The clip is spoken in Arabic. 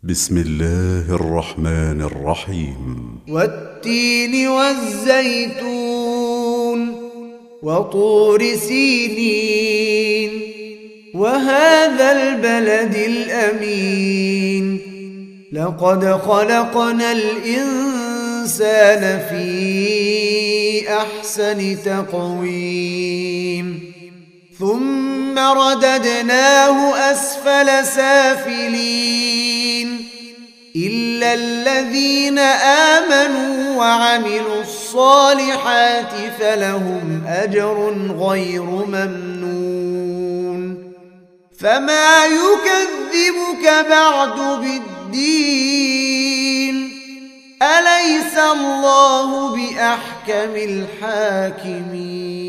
بسم الله الرحمن الرحيم. والتين والزيتون وطور سينين وهذا البلد الأمين لقد خلقنا الإنسان في أحسن تقويم ثم رددناه أسفل سافلين إلا الذين آمنوا وعملوا الصالحات فلهم أجر غير ممنون فما يكذبك بعد بالدين أليس الله بأحكم الحاكمين.